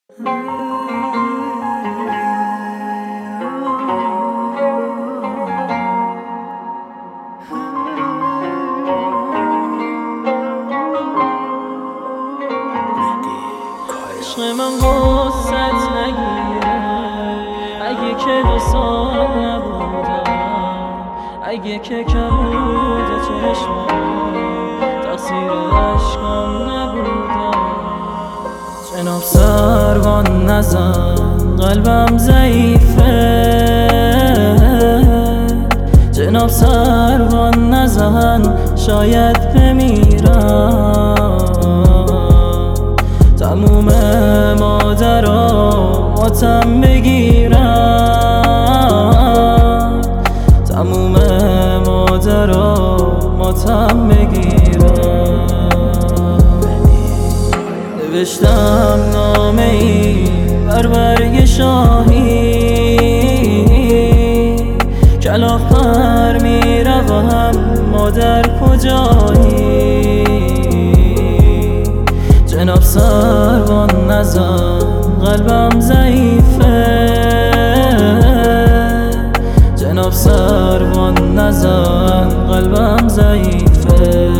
عشق من غصت نگیره اگه که 2 سال نبودم، اگه که کبود چشمم تقصیر عشقم نبودم. جناب سروان نزن قلبم ضعیفه، جناب سروان نزن شاید بمیرم. تموم مادراماتم بگیرم، تموم مادراماتم بگیرم. نوشتم نامه ای بر برگ شاهی، کلاغ پر میروم مادر کجایی. جناب سروان نزن قلبم ضعیفه، جناب سروان نزن قلبم ضعیفه.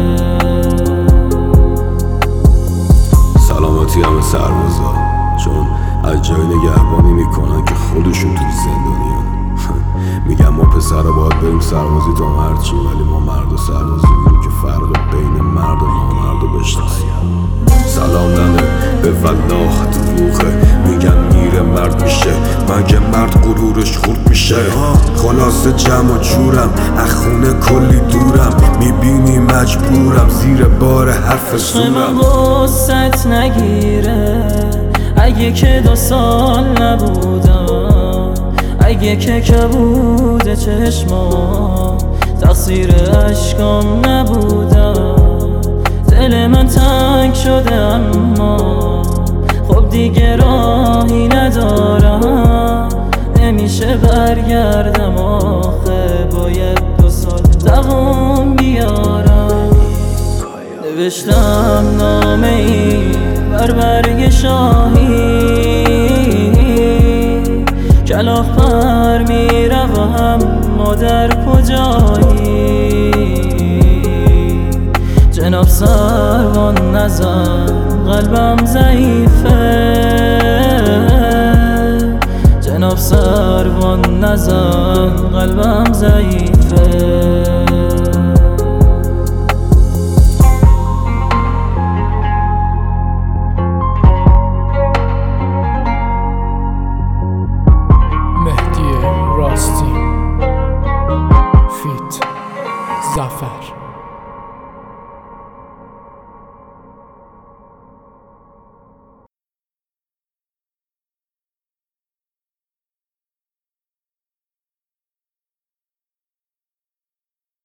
سلامتی همه سربازا، چون از جای نگهبانی میکنن که خودشون توی زندانیان. میگم ما پسرها باید بریم سربازی تا هرچی، ولی ما مرد و سربازی بودیم که فرق بین مرد و نامرد رو بشناسیم. سلام ننه به والله دروغه، میگن میره مرد میشه، مگه مرد غرورش خورد میشه؟ خلاصه جمع و جورم، اخونه کلی دورم، میبینی مجبورم زیر بار حرف زورم. من غصت نگیره اگه که 2 سال نبودم، اگه که کبود چشمام تقصیر عشقم نبودم. دل من تنگ شده اما خب دیگه راهی ندارم، نمیشه برگردم آخه باید 2 سال دوام بیارم. نوشتم نامه ای بر برگ شاهی، کلاغ پر میروم مادر کجایی. جناب سروان نزن قلبم ضعیفه، جناب سروان نزن قلبم ضعیفه. مهدی راستی فیت ظفر.